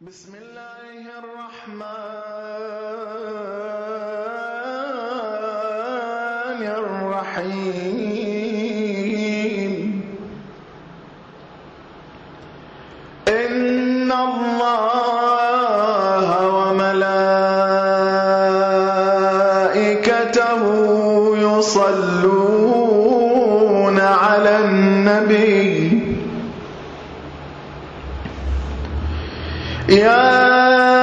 بسم الله الرحمن الرحيم. إن الله وملائكته يصلون على النبي يا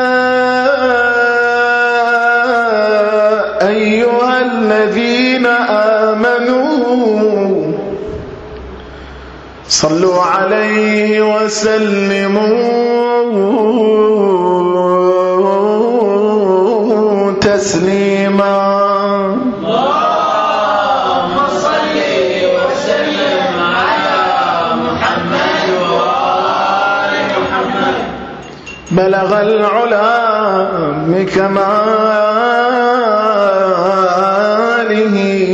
أيها الذين آمنوا صلوا عليه وسلموا تسليما. بلغ العلا بكماله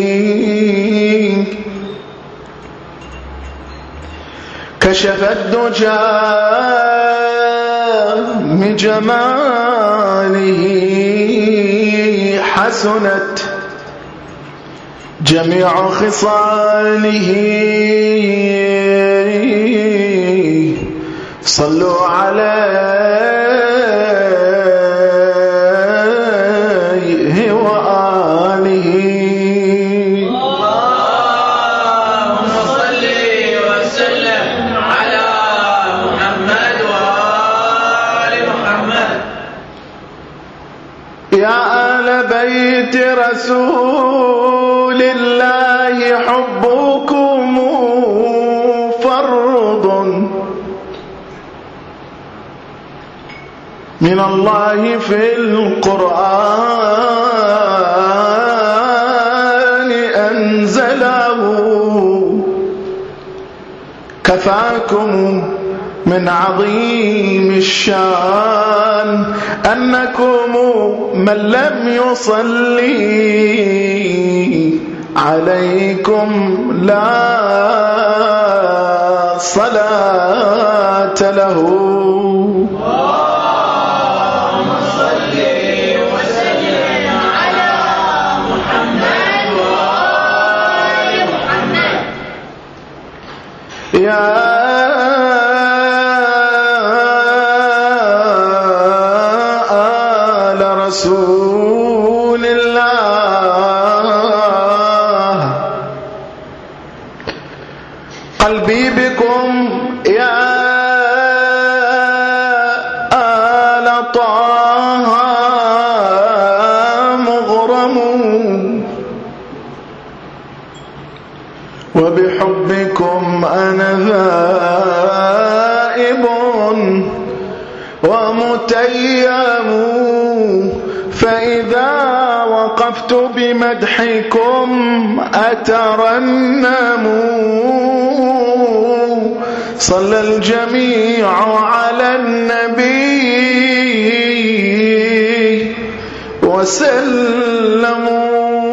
كشف الدجى بجماله حسنت جميع خصاله. صلوا عليه وآله. اللهم صل وسلم على محمد وآل محمد. يا آل بيت رسول الله حبكم فرض من الله في القرآن أنزله. كفاكم من عظيم الشان أنكم من لم يصلي عليكم لا صلاة له. يا آل رسول الله قلبي بكم يا آل طه مغرم وبحبكم أنا ذائب ومتيم. فإذا وقفت بمدحكم أترنم. صلى الجميع على النبي وسلموا.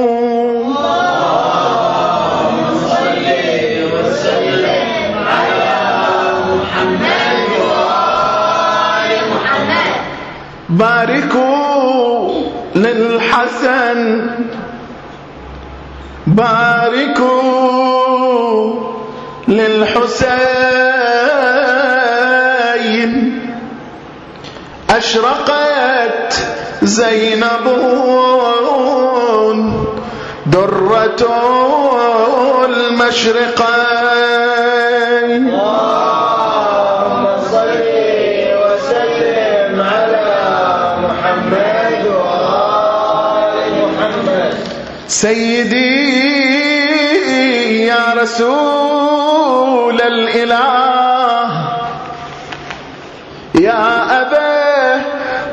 باركوا للحسن باركوا للحسين. أشرقت زينب درة المشرقين. سيدي يا رسول الإله يا أبا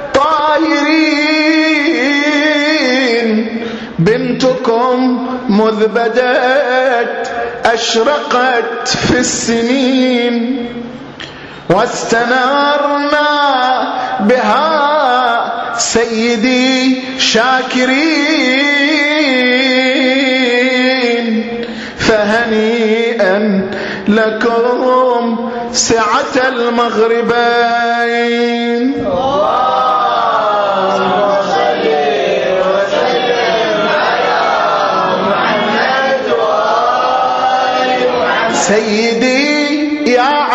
طاهرين بنتكم مذ بدت أشرقت في السنين واستنارنا بها سيدي شاكرين. فهنيئا لكم سعة المغربين.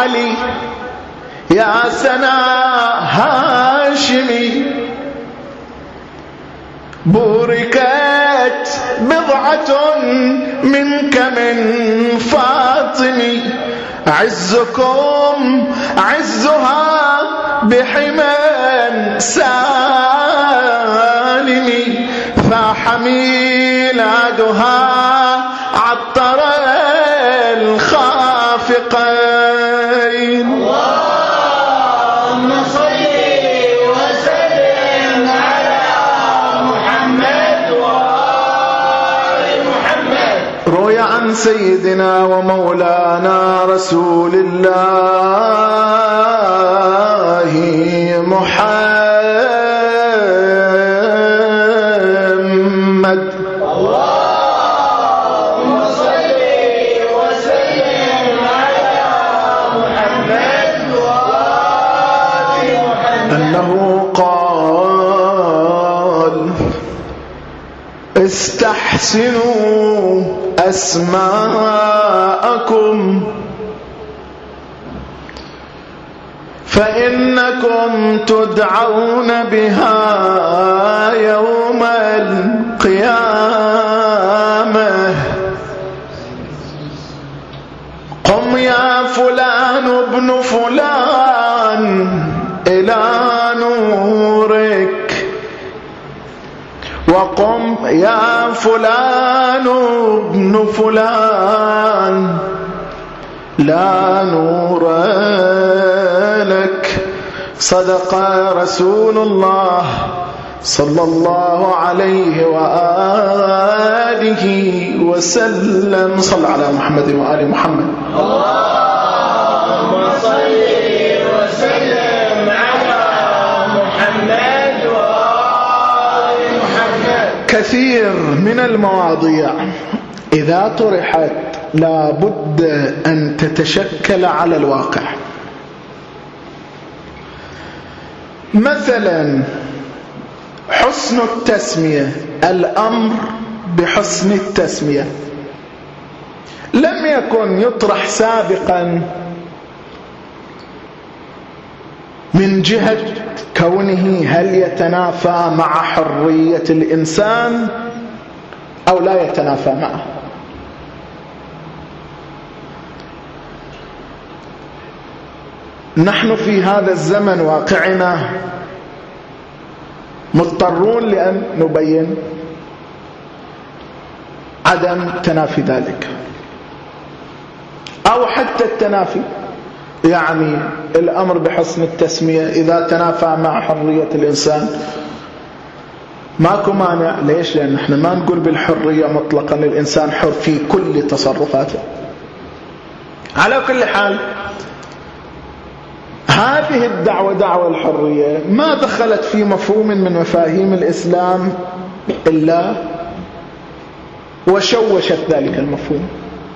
علي يا سنا هاشمي بوركت بضعة منك من فاطمي عزكم عزها بحمى سالمي فحميلادها عطر الخافقين. اللهم صل وسلم على محمد وآل محمد. روي عن سيدنا ومولانا رسول الله محمد اللهم صل وسلم على محمد وآل محمد أنه قال استحسنوا أسماءكم فإنكم تدعون بها يوم القيامة. قم يا فلان ابن فلان إلى نورك وقم يا فلان ابن فلان لا نور لك. صدق رسول الله صلى الله عليه وآله وسلم. صل على محمد وآل محمد. اللهم صل وسلم على محمد وآل محمد. كثير من المواضيع إذا طرحت لا بد أن تتشكل على الواقع. مثلا حسن التسمية، الأمر بحسن التسمية لم يكن يطرح سابقا من جهة كونه هل يتنافى مع حرية الإنسان أو لا يتنافى معه. نحن في هذا الزمن واقعنا مضطرون لأن نبين عدم تنافي ذلك أو حتى التنافي، يعني الأمر بحسن التسمية إذا تنافى مع حرية الإنسان ماكو مانع. ليش؟ لأن احنا ما نقول بالحرية مطلقا، الإنسان حر في كل تصرفاته. على كل حال هذه الدعوة دعوة الحرية ما دخلت في مفهوم من مفاهيم الإسلام إلا وشوشت ذلك المفهوم.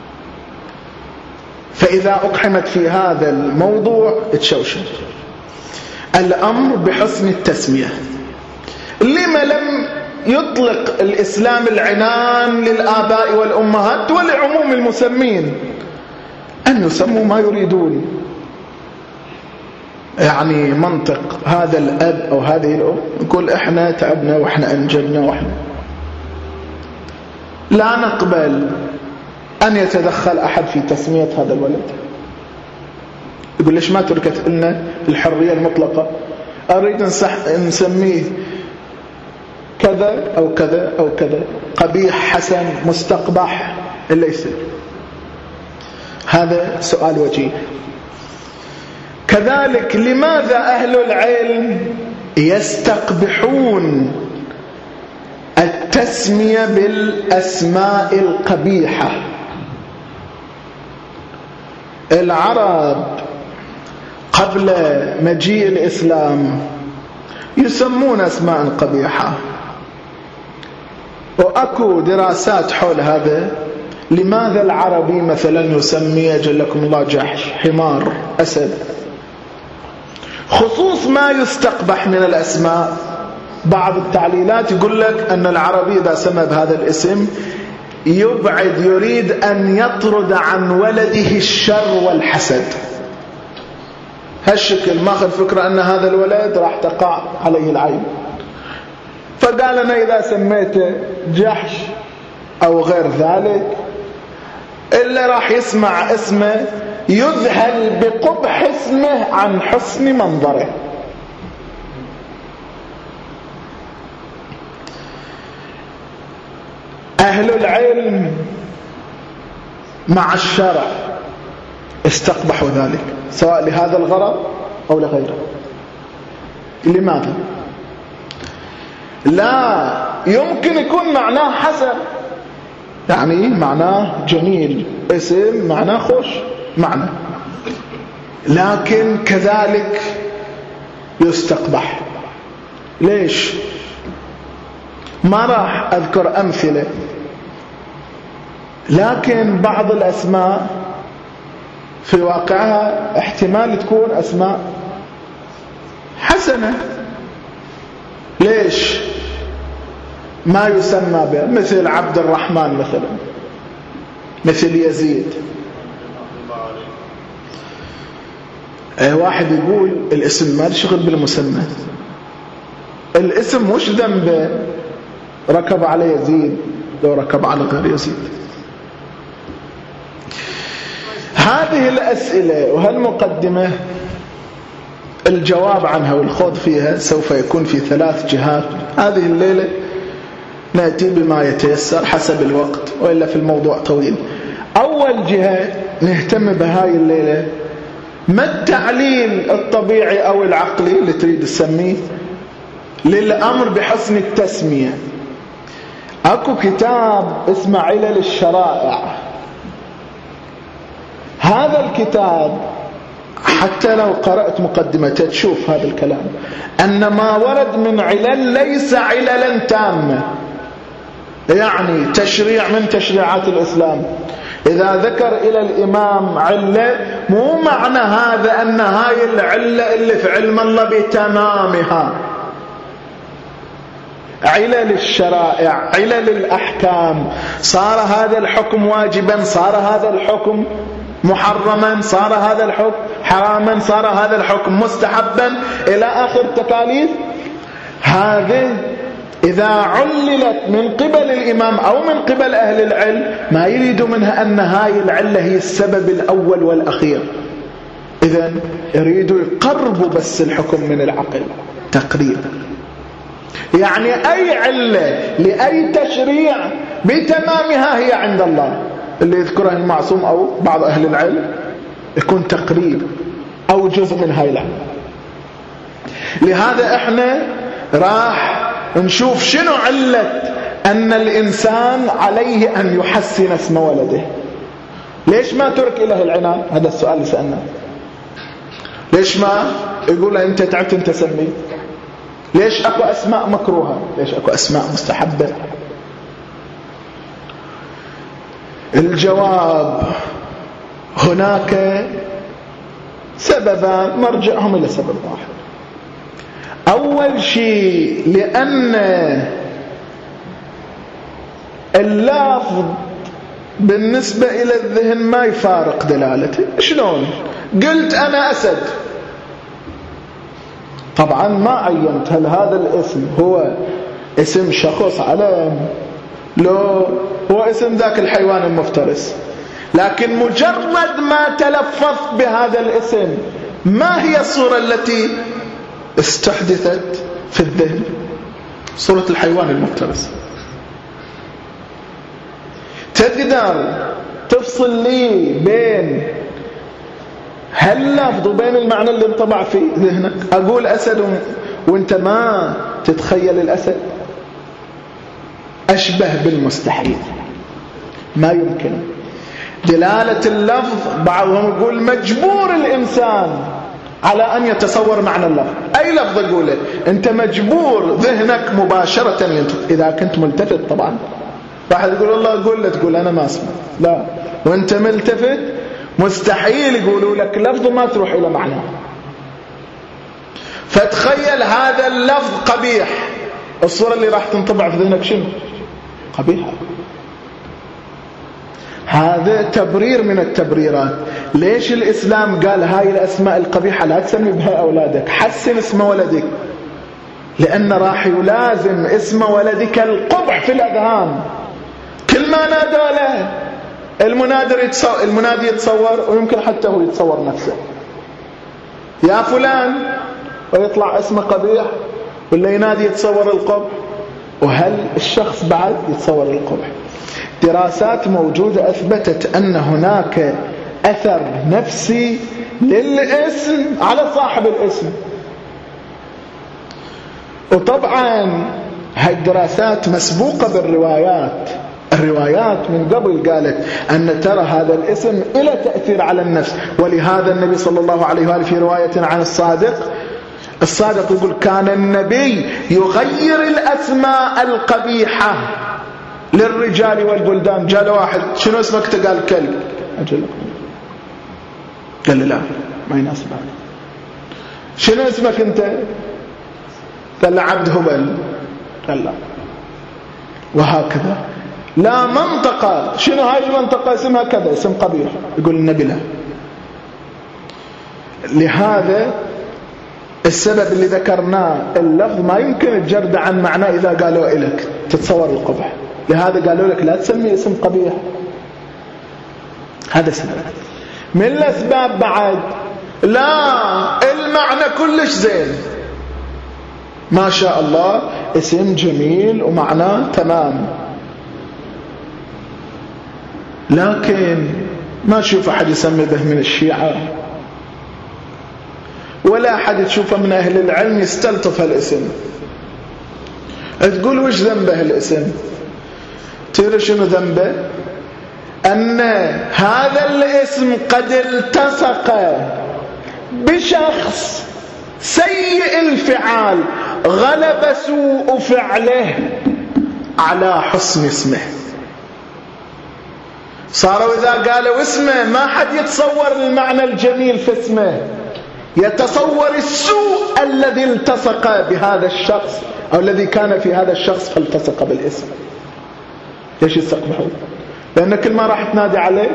فإذا أقحمت في هذا الموضوع تشوشت. الأمر بحسن التسمية. لما لم يطلق الإسلام العنان للآباء والأمهات ولعموم المسمين أن يسموا ما يريدون؟ يعني منطق هذا الأب أو هذه الأم نقول إحنا تعبنا وإحنا أنجبنا وإحنا لا نقبل أن يتدخل أحد في تسمية هذا الولد. يقول ليش ما تركت لنا الحرية المطلقة؟ أريد نسميه كذا أو كذا أو كذا، قبيح حسن مستقبح إلا يصير. هذا سؤال وجيه. كذلك لماذا أهل العلم يستقبحون التسمية بالأسماء القبيحة؟ العرب قبل مجيء الإسلام يسمون أسماء قبيحة، وأكو دراسات حول هذا. لماذا العربي مثلا يسمي جلكم الله جحش، حمار، أسد؟ خصوص ما يستقبح من الأسماء. بعض التعليلات يقول لك أن العربي إذا سمى بهذا الاسم يبعد، يريد أن يطرد عن ولده الشر والحسد. هالشكل ماخذ فكرة أن هذا الولد راح تقع عليه العين، فقال أنا إذا سميته جحش أو غير ذلك اللي راح يسمع اسمه يذهل بقبح اسمه عن حسن منظره. أهل العلم مع الشرع استقبحوا ذلك سواء لهذا الغرض أو لغيره. لماذا؟ لا يمكن يكون معناه حسن، يعني معناه جميل، اسم معناه خوش معنى، لكن كذلك يستقبح. ليش؟ ما راح أذكر أمثلة، لكن بعض الأسماء في واقعها احتمال تكون أسماء حسنة. ليش ما يسمى بها؟ مثل عبد الرحمن مثلا، مثل يزيد. واحد يقول الاسم ما شغل بالمسمى، الاسم مش ذنبه ركب على يزيد لو ركب على غير يزيد. هذه الأسئلة وهالمقدمة الجواب عنها والخوض فيها سوف يكون في 3 جهات. هذه الليلة نأتي بما يتيسر حسب الوقت، وإلا في الموضوع طويل. أول جهة نهتم بهاي الليلة، ما التعليل الطبيعي أو العقلي اللي تريد تسميه للأمر بحسن التسمية. أكو كتاب اسمه علل الشرائع، هذا الكتاب حتى لو قرأت مقدمته تشوف هذا الكلام، أن ما ورد من علل ليس عللا تامة، يعني تشريع من تشريعات الإسلام إذا ذكر إلى الإمام علة مو معنى هذا أن هاي العلة اللي في علم الله بتمامها. علل الشرائع، علل الأحكام، صار هذا الحكم واجبا، صار هذا الحكم محرما، صار هذا الحكم حراما، صار هذا الحكم مستحبا إلى آخر تكاليف. هذه إذا عللت من قبل الإمام أو من قبل أهل العلم ما يريد منها أن هاي العلة هي السبب الأول والأخير، إذن يريدوا يقربوا بس الحكم من العقل تقريبا. يعني أي علة لأي تشريع بتمامها هي عند الله، اللي يذكرها المعصوم أو بعض أهل العلم يكون تقريب أو جزء من هاي العلة. لهذا احنا راح نشوف شنو علة أن الإنسان عليه أن يحسن اسم ولده. ليش ما ترك إله العنان؟ هذا السؤال اللي سألناه. ليش ما يقول له أنت تعبت أنت سمي؟ ليش أكو أسماء مكروهة؟ ليش أكو أسماء مستحبة؟ الجواب هناك سببان مرجعهم إلى سبب واحد. أول شيء لأن اللفظ بالنسبة إلى الذهن ما يفارق دلالته. شلون؟ قلت أنا أسد، طبعا ما عينت هل هذا الاسم هو اسم شخص علم لو هو اسم ذاك الحيوان المفترس، لكن مجرد ما تلفظت بهذا الاسم ما هي الصورة التي استحدثت في الذهن؟ صورة الحيوان المفترس. تقدر تفصل لي بين هاللفظ وبين المعنى اللي انطبع في ذهنك؟ أقول أسد وانت ما تتخيل الأسد؟ أشبه بالمستحيل، ما يمكن. دلالة اللفظ بعضهم يقول مجبور الإنسان على أن يتصور معنى اللفظ. أي لفظ أقوله أنت مجبور ذهنك مباشرة إذا كنت ملتفت. طبعا واحد يقول الله أقول له تقول أنا ما أسمع، لا، وأنت ملتفت مستحيل يقولوا لك لفظ ما تروح إلى معناه. فتخيل هذا اللفظ قبيح، الصورة اللي راح تنطبع في ذهنك شنو؟ قبيحة. هذا تبرير من التبريرات. ليش الإسلام قال هاي الأسماء القبيحة لا تسمي بها أولادك، حسن اسم ولدك، لأن راح يلازم اسم ولدك القبح في الأذهان. كل ما نادى له المنادي يتصور، ويمكن حتى هو يتصور نفسه، يا فلان، ويطلع اسمه قبيح، ولا ينادي يتصور القبح، وهل الشخص بعد يتصور القبح. دراسات موجودة أثبتت أن هناك أثر نفسي للاسم على صاحب الاسم. وطبعا هاي الدراسات مسبوقة بالروايات. الروايات من قبل قالت أن ترى هذا الاسم إلى تأثير على النفس. ولهذا النبي صلى الله عليه وآله في رواية عن الصادق يقول كان النبي يغير الأسماء القبيحة للرجال والبلدان. جاء واحد شنو اسمك؟ قال كلب. أجل قال لا ما يناسب هذا. شنو اسمك أنت؟ قال عبد هبل. قال لا. وهكذا. لا منطقة، شنو هاي المنطقة اسمها كذا، اسم قبيح، يقول النبي لا. لهذا السبب اللي ذكرناه اللفظ ما يمكن تجرد عن معناه إذا قالوا إليك تتصور القبح، لهذا قالوا لك لا تسمي اسم قبيح. هذا سبب من الأسباب. بعد لا، المعنى كلش زين ما شاء الله، اسم جميل ومعناه تمام، لكن ما تشوف أحد يسمي به من الشيعة، ولا أحد تشوفه من أهل العلم يستلطف الاسم. تقول وش ذنبه الاسم؟ ترى شنو ذنبه؟ أن هذا الاسم قد التصق بشخص سيء الفعال، غلب سوء فعله على حسن اسمه. صاروا إذا قالوا اسمه ما حد يتصور المعنى الجميل في اسمه، يتصور السوء الذي التصق بهذا الشخص أو الذي كان في هذا الشخص فالتصق بالاسم. ليش يستقبحوا؟ لأن كل ما راح تنادي عليه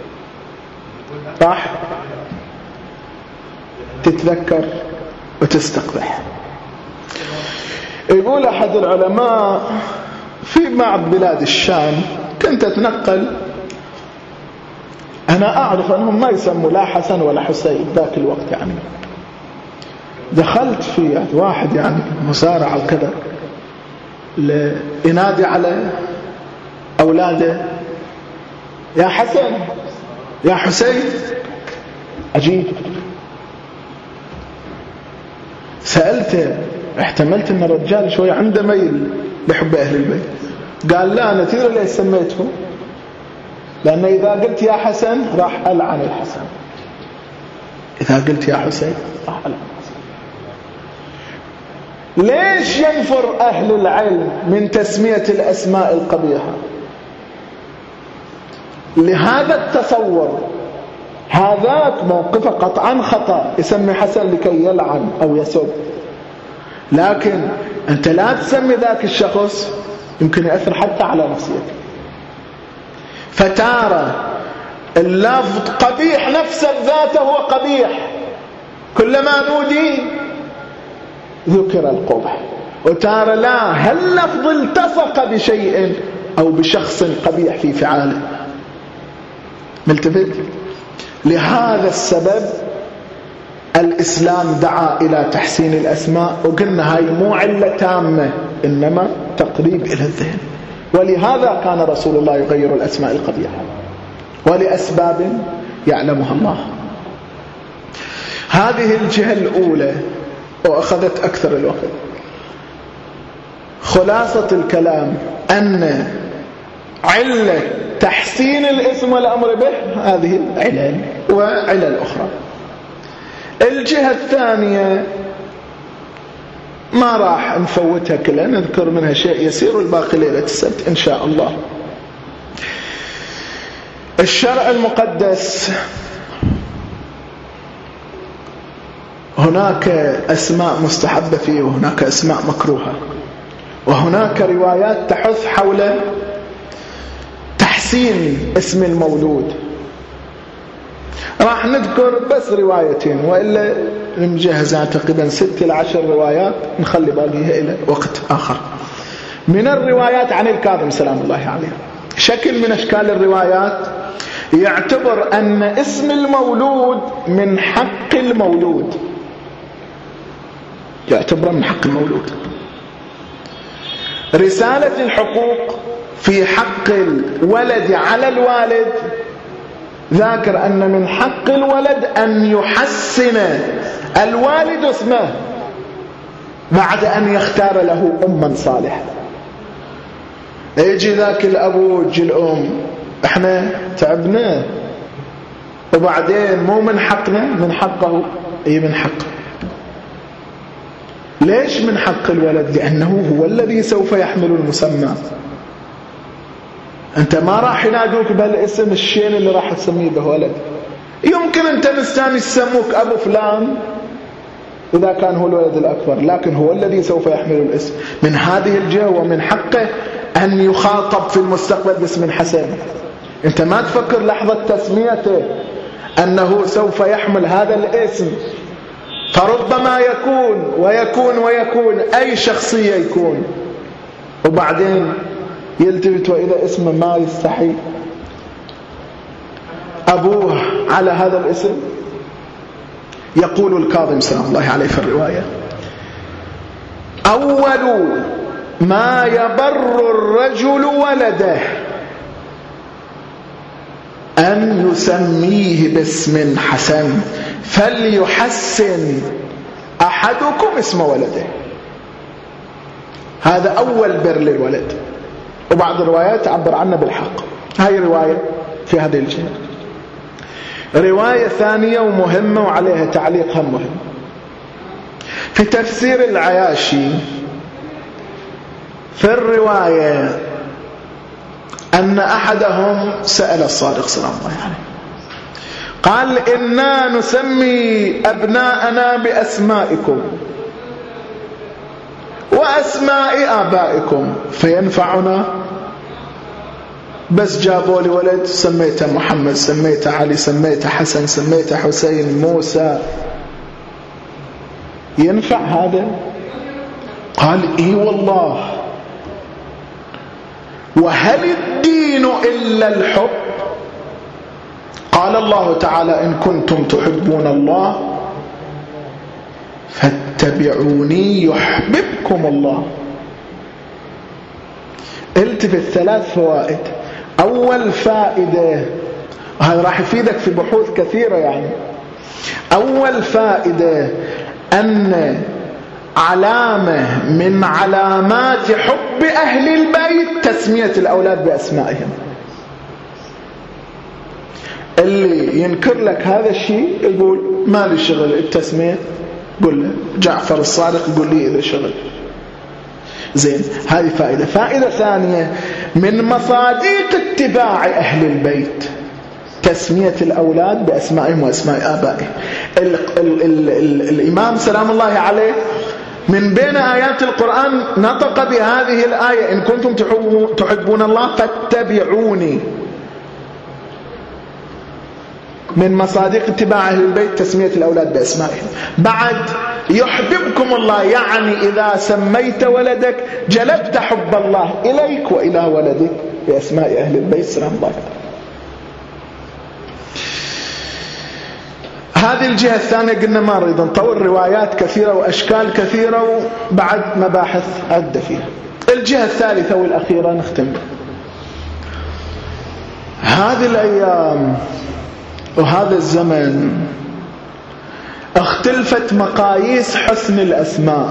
راح تتذكر وتستقبح. يقول أحد العلماء في بعض بلاد الشام كنت أتنقل، أنا أعرف أنهم ما يسموا لا حسن ولا حسين ذاك الوقت، يعني دخلت في واحد يعني مسارع وكذا ينادي على أولاده يا حسن يا حسين. عجيب. سألته، احتملت أن الرجال شوي عنده ميل لحب أهل البيت. قال لا، أنا تدري ليش سميته؟ لأن إذا قلت يا حسن راح ألعن الحسن، إذا قلت يا حسين راح ألعن الحسن. ليش ينفر أهل العلم من تسمية الأسماء القبيحة؟ لهذا التصور. هذاك موقفه قطعا خطأ، يسمي حسن لكي يلعن أو يسب، لكن أنت لا تسمي ذاك الشخص، يمكن يأثر حتى على نفسيتك. فتارة اللفظ قبيح نفسه ذاته هو قبيح، كلما نودي ذكر القبح. وتارة لا، هل لفظ التصق بشيء أو بشخص قبيح في فعاله ملتفت. لهذا السبب الإسلام دعا إلى تحسين الأسماء، وقلنا هاي مو علة تامة إنما تقريب إلى الذهن. ولهذا كان رسول الله يغير الأسماء القبيحة ولأسباب يعلمها الله. هذه الجهة الأولى وأخذت أكثر الوقت. خلاصة الكلام أن علة تحسين الاسم والأمر به هذه العلل وعلل أخرى. الجهة الثانية ما راح نفوتها كلها، نذكر منها شيء يسير والباقي ليلة السبت إن شاء الله. الشرع المقدس هناك أسماء مستحبة فيه وهناك أسماء مكروهة، وهناك روايات تحث حول تحسين اسم المولود. راح نذكر بس روايتين، وإلا نجهز تقريبا 6 إلى 10 روايات، نخلي باقيها إلى وقت آخر. من الروايات عن الكاظم سلام الله عليه، شكل من أشكال الروايات يعتبر أن اسم المولود من حق المولود، يعتبر من حق المولود. رسالة الحقوق في حق الولد على الوالد ذاكر أن من حق الولد أن يحسن الوالد اسمه بعد أن يختار له أما صالحة. يجي ذاك الأبو ويجي الأم، احنا تعبنا وبعدين مو من حقنا، من حقه. اي من حقه. ليش من حق الولد؟ لأنه هو الذي سوف يحمل المسمى. أنت ما راح ينادوك بهالاسم الشين اللي راح تسميه به ولد. يمكن أنت مستاني يسموك أبو فلان إذا كان هو الولد الأكبر، لكن هو الذي سوف يحمل الاسم. من هذه الجهة ومن حقه أن يخاطب في المستقبل باسم حسن. أنت ما تفكر لحظة تسميته أنه سوف يحمل هذا الاسم، فربما يكون أي شخصية يكون، وبعدين يلتفت وإذا اسمه ما يستحي أبوه على هذا الاسم. يقول الكاظم سلام الله عليه في الرواية: أول ما يبر الرجل ولده أن يسميه باسم حسن، فليحسن أحدكم اسم ولده. هذا أول بر للولد، وبعض الروايات تعبر عنه بالحق. هاي رواية في هذه الجهة. رواية ثانية ومهمة وعليها تعليق هم مهم، في تفسير العياشي في الرواية أن أحدهم سأل الصادق سلام الله عليه، قال: إنا نسمي أبناءنا بأسمائكم وأسماء آبائكم فينفعنا؟ بس جابوا لي ولد سميته محمد، سميته علي، سميته حسن، سميته حسين، موسى، ينفع هذا؟ قال: إي والله. وهل الدين إلا الحب؟ قال الله تعالى: إن كنتم تحبون الله فاتبعوني يحببكم الله. التفت 3 فوائد. أول فائدة، هذا راح يفيدك في بحوث كثيرة يعني. أول فائدة أن علامة من علامات حب أهل البيت تسمية الأولاد بأسمائهم. اللي ينكر لك هذا الشيء يقول ما لي شغل التسمية، قل له جعفر الصادق يقول لي إذا شغل. زين، هذه فائدة. فائدة ثانية، من مصادق اتباع أهل البيت تسمية الأولاد بأسمائهم وأسماء آبائهم. الإمام سلام الله عليه من بين آيات القرآن نطق بهذه الآية: إن كنتم تحبون الله فاتبعوني. من مصادق اتباع أهل البيت تسمية الأولاد بأسمائهم. بعد يحببكم الله، يعني إذا سميت ولدك جلبت حب الله إليك وإلى ولدك بأسماء أهل البيت سلام الله. هذه الجهة الثانية قلنا ما نريد نطول، روايات كثيرة وأشكال كثيرة وبعد مباحث عدة فيها. الجهة الثالثة والأخيرة نختم. هذه الأيام وهذا الزمن اختلفت مقاييس حسن الأسماء.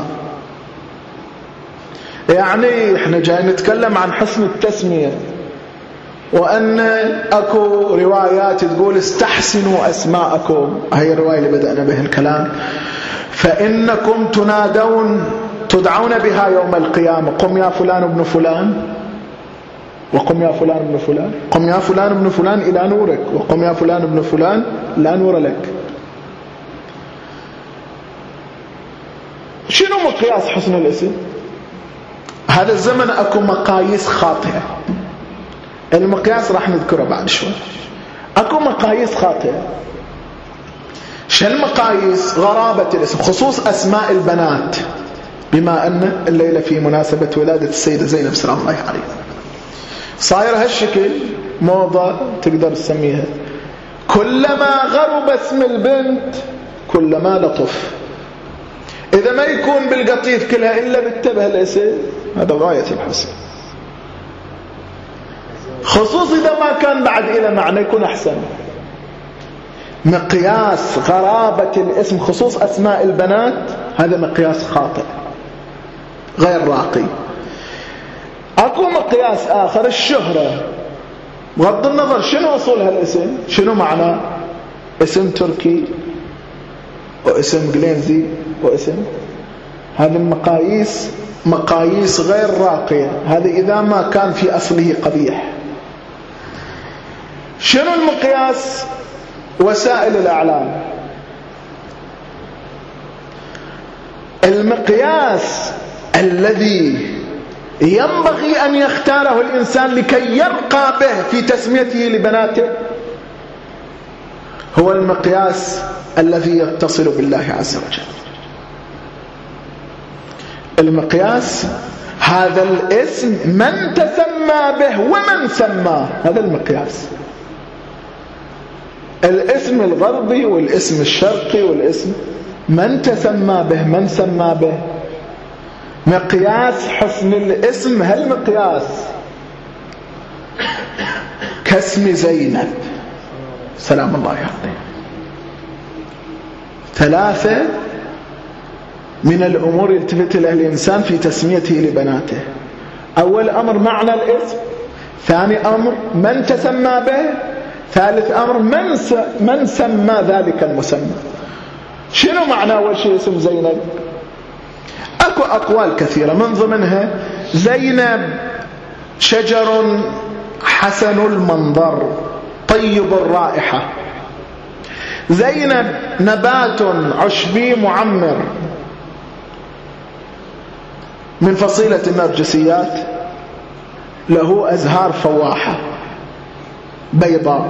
يعني احنا جاي نتكلم عن حسن التسمية، وأن أكو روايات تقول استحسنوا أسماءكم. هي الرواية اللي بدأنا بها الكلام: فإنكم تدعون بها يوم القيامة. قم يا فلان ابن فلان، وقم يا فلان ابن فلان، قم يا فلان ابن فلان إلى نورك، وقم يا فلان ابن فلان لا نور لك. شنو مقياس حسن الاسم؟ هذا الزمن أكو مقاييس خاطئة. المقياس راح نذكره بعد شوي. أكو مقاييس خاطئة. شو المقاييس؟ غرابة الاسم، خصوص أسماء البنات، بما أن الليلة في مناسبة ولادة السيدة زينب سلام الله عليها، صاير هالشكل موضة تقدر تسميها. كلما غرب اسم البنت كلما لطف. إذا ما يكون بالقطيف كلها إلا بالتبه الاسم، هذا غاية الحسن. خصوص إذا ما كان بعد إلى معنى يكون أحسن. مقياس غرابة الاسم خصوص أسماء البنات هذا مقياس خاطئ غير راقي. أكو مقياس آخر، الشهرة، بغض النظر شنو أصول هالاسم، شنو معنى اسم تركي واسم انجليزي واسم، هذه المقاييس مقاييس غير راقية. هذا إذا ما كان في أصله قبيح. شنو المقياس؟ وسائل الأعلام. المقياس الذي ينبغي أن يختاره الإنسان لكي يرقى به في تسميته لبناته هو المقياس الذي يتصل بالله عز وجل. المقياس هذا الاسم من تسمى به ومن سماه، هذا المقياس. الاسم الغربي والاسم الشرقي والاسم من تسمى به من سمى به. مقياس حسن الاسم هالمقياس كاسم زينب سلام الله عليها. ثلاثة من الأمور يلتفت إليها الإنسان في تسميته لبناته. أول أمر معنى الاسم، ثاني أمر من تسمى به، ثالث أمر من سمى ذلك المسمى. شنو معنى أول شيء اسم زينب؟ أكو أقوال كثيرة، من ضمنها زينب شجر حسن المنظر طيب الرائحة. زينب نبات عشبي معمر من فصيلة النرجسيات، له أزهار فواحة بيضاء.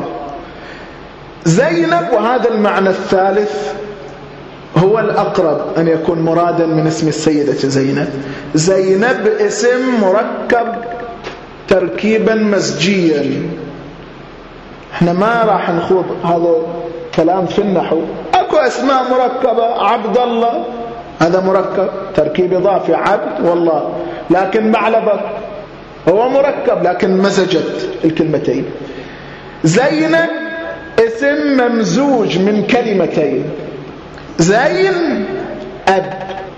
زينب، وهذا المعنى الثالث هو الأقرب أن يكون مرادا من اسم السيدة زينب. زينب اسم مركب تركيبا مزجيا. احنا ما راح نخوض هذا كلام في النحو. اكو اسماء مركبة، عبد الله هذا مركب تركيب اضافي، عبد والله، لكن معلبك هو مركب لكن مزجت الكلمتين. زينب اسم ممزوج من كلمتين، زين أب،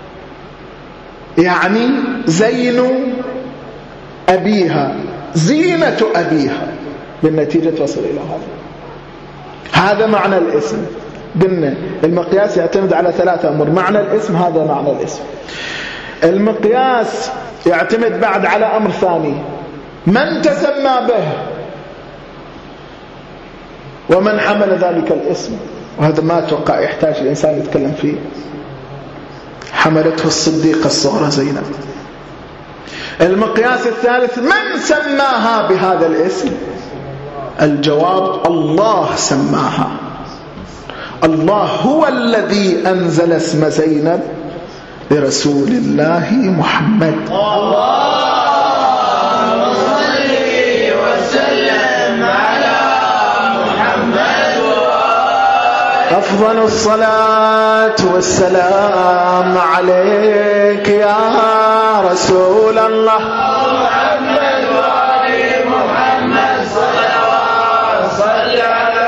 يعني زين أبيها، زينة أبيها، بالنتيجة تصل إلى هذا معنى الاسم. قلنا المقياس يعتمد على ثلاثة أمور. معنى الاسم هذا معنى الاسم. المقياس يعتمد بعد على أمر ثاني، من تسمى به ومن حمل ذلك الاسم، وهذا ما أتوقع يحتاج الإنسان يتكلم فيه. حملته الصديقة الصغرى زينب. المقياس الثالث من سماها بهذا الاسم. الجواب الله سماها. الله هو الذي أنزل اسم زينب لرسول الله محمد. اللهم صل وسلم على محمد. أفضل الصلاة والسلام عليك يا رسول الله. محمد وآل محمد صلوات صل على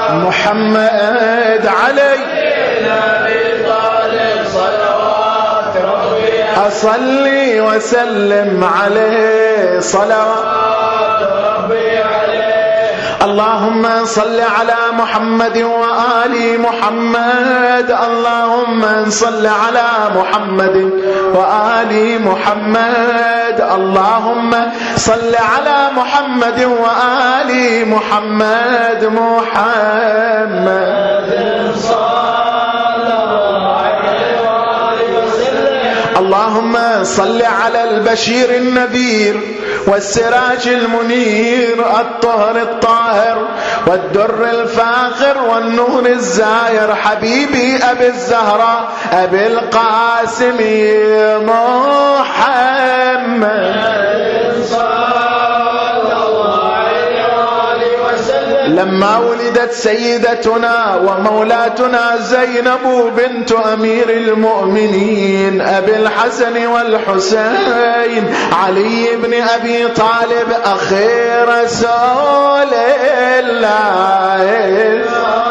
محمد علي نبي طالب صلوات ربي أصلي وسلم عليه صلوات ربي عليه. اللهم صل على محمد وآل محمد. اللهم صل على محمد وآل محمد. اللهم صل على محمد وآل محمد. محمد اللهم صل على البشير النذير والسراج المنير الطهر الطاهر والدر الفاخر والنور الزاهر حبيبي أبي الزهراء أبي القاسم محمد لما ولدت سيدتنا ومولاتنا زينب بنت أمير المؤمنين أبي الحسن والحسين علي بن أبي طالب أخي رسول الله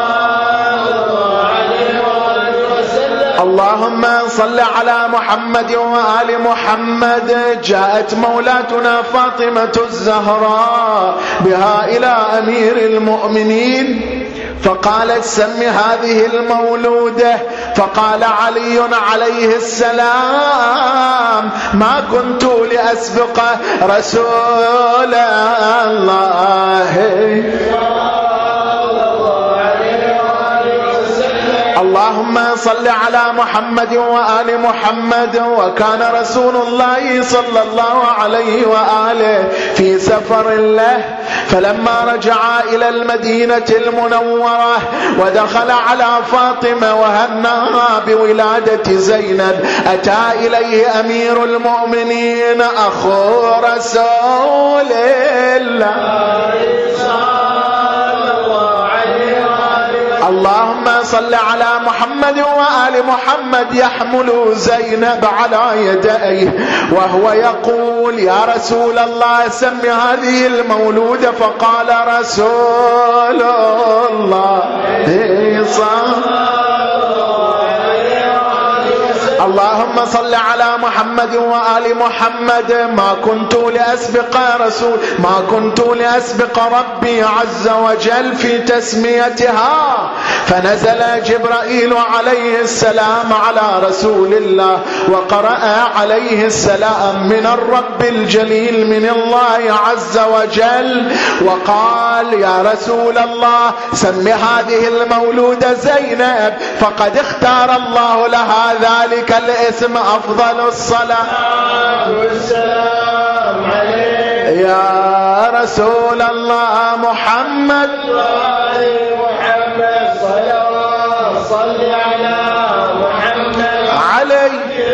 اللهم صل على محمد وآل محمد. جاءت مولاتنا فاطمة الزهراء بها إلى أمير المؤمنين فقالت سم هذه المولودة، فقال علي عليه السلام ما كنت لأسبق رسول الله. اللهم صل على محمد وآل محمد. وكان رسول الله صلى الله عليه وآله في سفر له، فلما رجع إلى المدينة المنورة ودخل على فاطمة وهناها بولادة زينب، أتى إليه أمير المؤمنين أخو رسول الله. اللهم صل على محمد وآل محمد. يحمل زينب على يديه وهو يقول يا رسول الله سم هذه المولودة، فقال رسول الله اللهم صل على محمد وآل محمد. ما كنت لأسبق ربي عز وجل في تسميتها، فنزل جبرائيل عليه السلام على رسول الله وقرأ عليه السلام من الرب الجليل من الله عز وجل وقال يا رسول الله سم هذه المولودة زينب، فقد اختار الله لها ذلك الاسم. أفضل الصلاة والسلام عليه يا رسول الله محمد صل على محمد عليه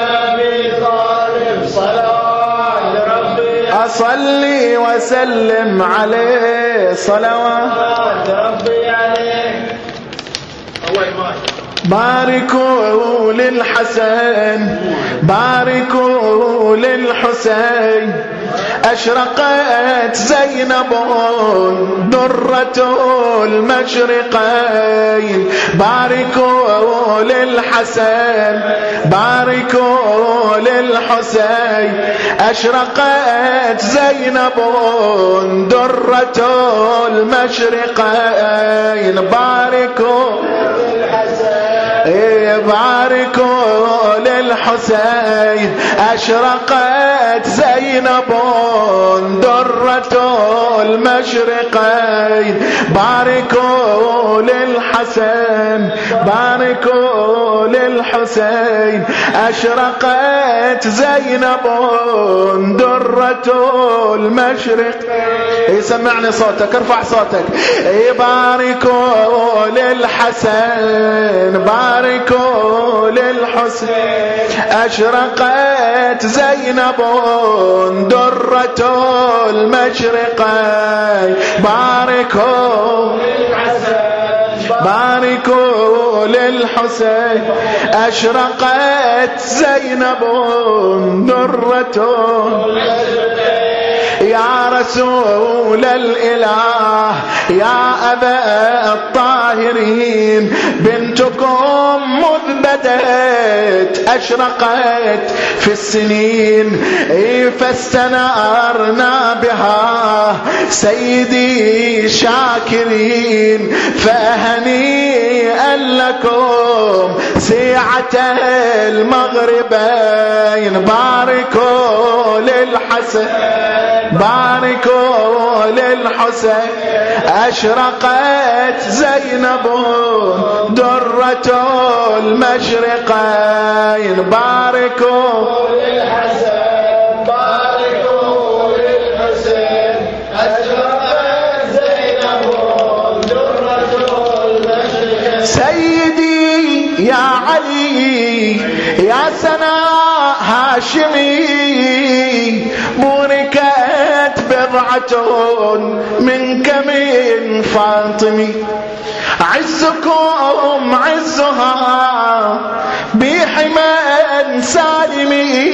صلوات ربي أصلي وسلم عليه صلوات ربي عليه. باركوا للحسن باركوا للحسين، أشرقت زينب درة المشرقين. باركوا للحسن باركوا للحسين، أشرقت زينب درة المشرقين. باركوا باركوا للحسين، أشرقت زينب درة المشرقين. باركوا للحسن باركوا للحسين، أشرقت زينب درة المشرقين. سمعني صوتك، ارفع صوتك. باركوا للحسن باركوا للحسين، أشرقت زينب درة المشرقين. باركوا باركوا للحسين، أشرقت زينب درة المشرقين. يا رسول الإله يا أبا الطاهرين، بنتكم مذ بدت أشرقت في السنين، فاستنارنا بها سيدي شاكرين. فهنيئا لكم سيعة المغربين. باركوا للحسن باركوا للحسين أشرقت زينب درة المشرقين باركوا للحسن باركوا للحسين أشرقت زينب درة المشرقين سيدي يا علي يا سنا هاشمي بوركت بضعة منك من فاطمي عزكم عزها بحمى سالمي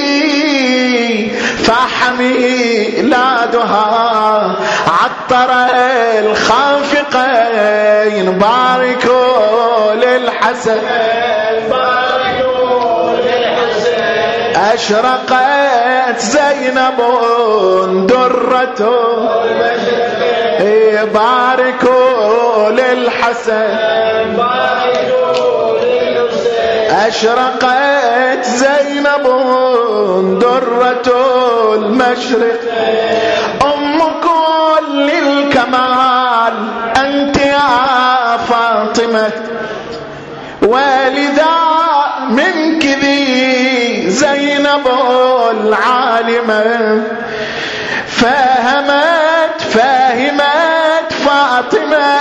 فحميلادها عطر الخافقين باركوا للحسن أشرقت زينب درة باركوا للحسن أشرقت زينب درة المشرق أم كل الكمال أنت يا فاطمة والذا منك ذي زينب العالمة فهمت فاطمة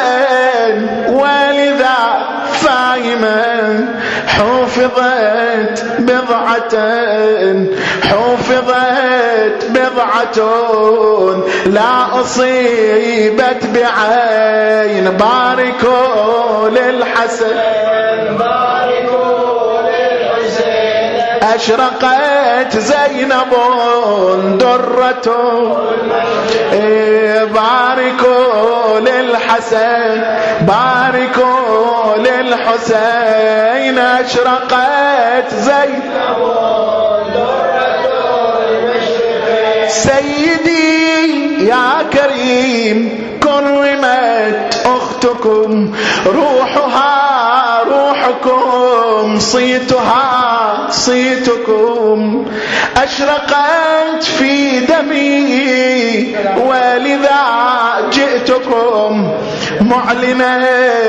والذا فاهمة حفظت بضعة لا أصيبت بعين باركوا للحسن أشرقت زينب درة باركوا للحسن باركوا للحسين أشرقت زينب درة المشرقين سيدي يا كريم كرمت أختكم روحكم صيتكم أشرقت في دمي ولذا جئتكم معلنا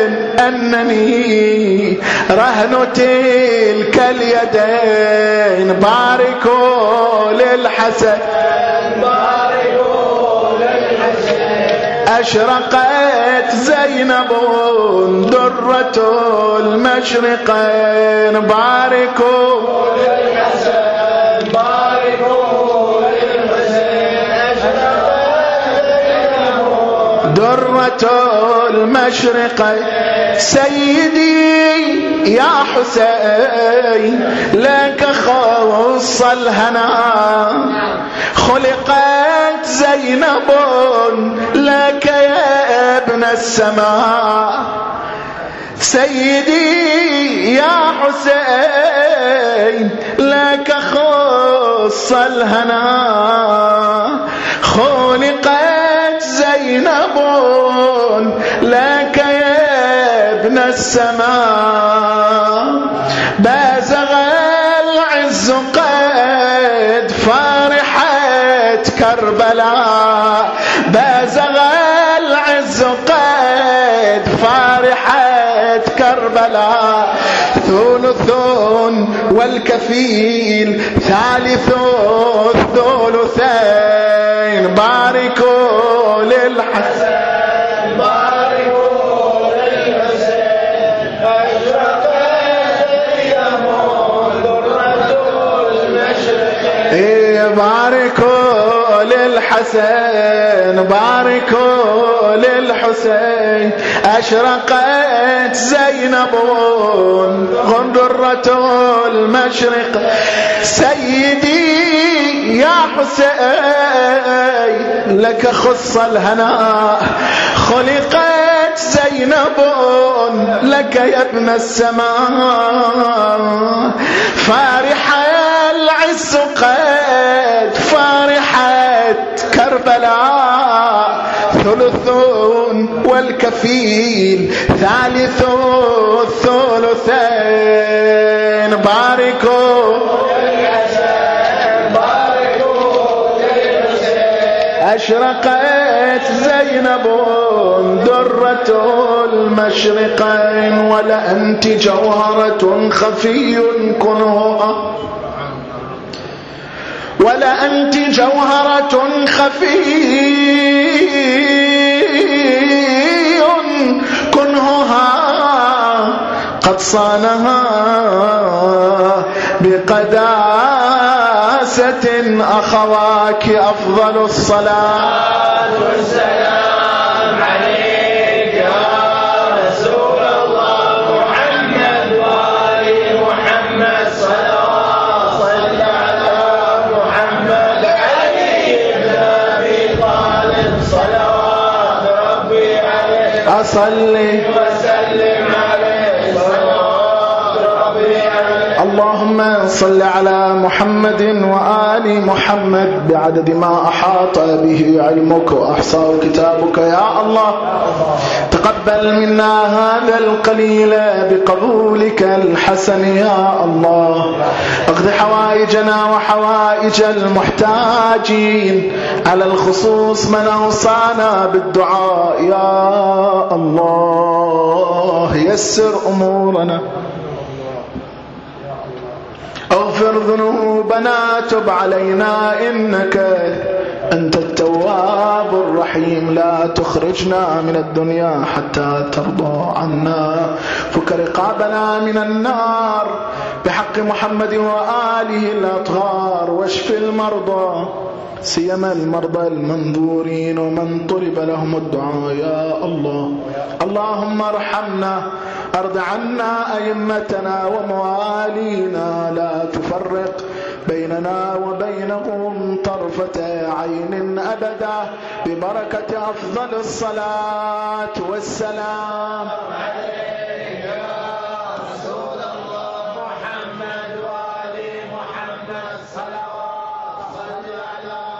أنني رهن تلك اليدين باركوا للحسن أشرقت زينب درة المشرقين باركوا للحسن باركوا للحسين درة المشرقين سيدي يا حسين لك خص الهنا خلقت زينب لك يا ابن السماء سيدي يا حسين لك خص الهنا خلقت زينب لك يا ابن السماء بازغ العز قد فرحت كربلاء بازغ العز قد فرحت كربلاء ثلث والكفيل ثالث الثلثين باركوا للحسن باركوا للحسين أشرقت زينب درة المشرقين باركوا للحسن باركوا للحسين أشرقت زينب درة المشرق سيدي يا حسين لك خص الهناء خلقت زينب لك يا ابن السماء فارح العز قد فرحت كربلاء ثلث والكفيل ثالث الثلثين باركوا أشرقت زينب درة المشرقين ولأنت جوهرة خفي كنهها ولأنت جوهرة خفي كنهها قد صانها بقداسة أخواك أفضل الصلاة والسلام عليك يا رسول الله محمد وآل محمد صلوات صل على محمد علي بن أبي طالب صلوات ربي عليه أصلي وسلم عليه صلوات ربي عليه. اللهم صل على محمد وآل محمد بعدد ما أحاط به علمك وأحصاه كتابك. يا الله تقبل منا هذا القليل بقبولك الحسن. يا الله اقض حوائجنا وحوائج المحتاجين، على الخصوص من أوصانا بالدعاء. يا الله يسر أمورنا، اغفر ذنوبنا، تب علينا إنك أنت التواب الرحيم. لا تخرجنا من الدنيا حتى ترضى عنا، فك رقابنا من النار بحق محمد وآله الأطهار، واشف المرضى سيما المرضى المنظورين ومن طلب لهم الدعاء. يا الله اللهم ارحمنا، ارض عنا أئمتنا وموالينا، لا تفرق بيننا وبينهم طرفة عين أبدا، ببركة أفضل الصلاة والسلام عليك يا رسول الله محمد وآل محمد صلوات صل على